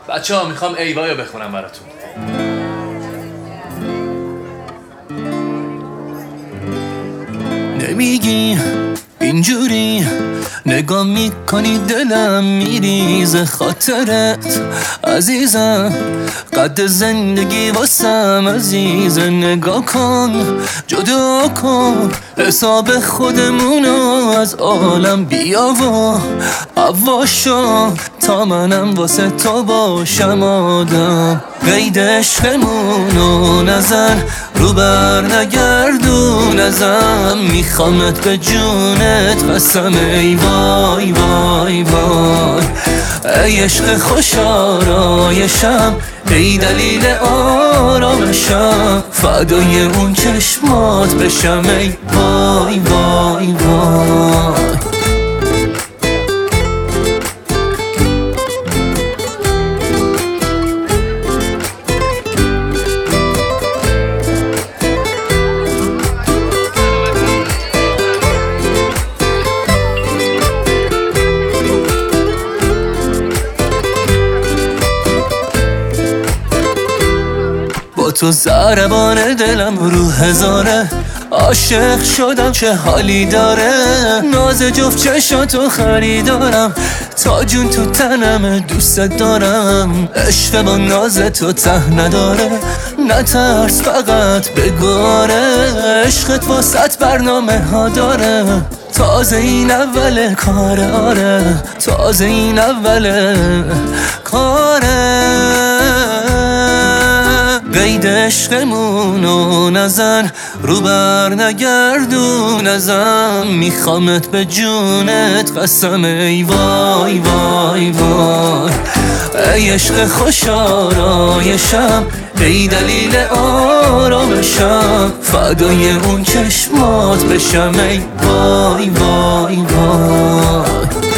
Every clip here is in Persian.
بچه‌ها میخوام ایوایو بخونم براتون. نمیگی اینجوری نگاه میکنی دلم میریزه خاطرت عزیزم، قد زندگی واسم عزیزه. نگاه کن جدا کن حساب خودمونو از عالم بیا و عواشا تا منم واسه تو باشم آدم. قید عشقمونو نزن رو بر نگردون ازم، میخوامت به جونت قسم ای وای وای وای. ای عشق خوش آرایشم، ای دلیل آرامشم، فدای اون چشمات بشم ای وای وای وای. تو ضربان دلم رو هزاره، عاشق شدم چه حالی داره. ناز جفت چشاتو خریدارم، تا جون تو تنم دوست دارم. عشق با ناز تو ته نداره، نترس فقط بگاره. عشقت واسط برنامه ها داره، تازه این اول کاره. آره تازه این اول کاره. قید عشقمونو نزن رو بر نگردون ازم، میخوامت به جونت قسم ای وای وای وای. ای عشق خوش آرایشم، ای دلیل آرامشم، فدای اون چشمات بشم ای وای وای وای.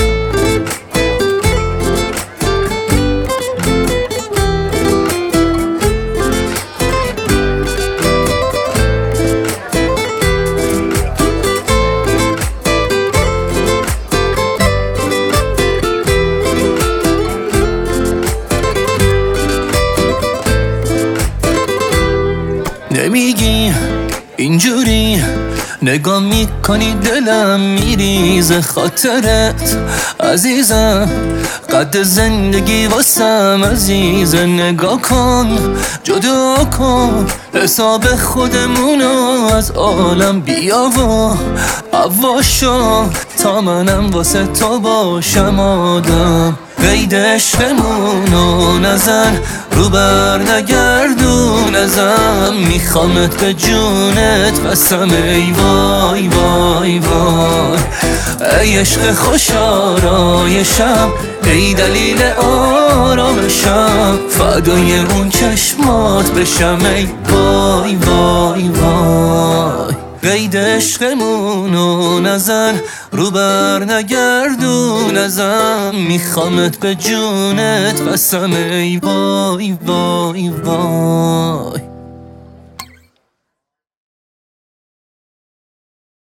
نمیگی اینجوری نگاه میکنی دلم میریزه خاطرت عزیزم، قد زندگی واسم عزیزه. نگاه کن جدا کن حساب خودمونو از عالم بیا و عواشا تا منم واسه تو باشم آدم. قید عشقمونو نزن رو بر نگردون ازم، میخوامت به جونت قسم ای وای وای وای. ای عشق خوش آرایشم، ای دلیل آرامشم، فدای اون چشمات بشم ای وای وای وای. قید عشقمونو نزن رو بر نگردون ازم، میخوامت به جونت قسم ای وای وای وای.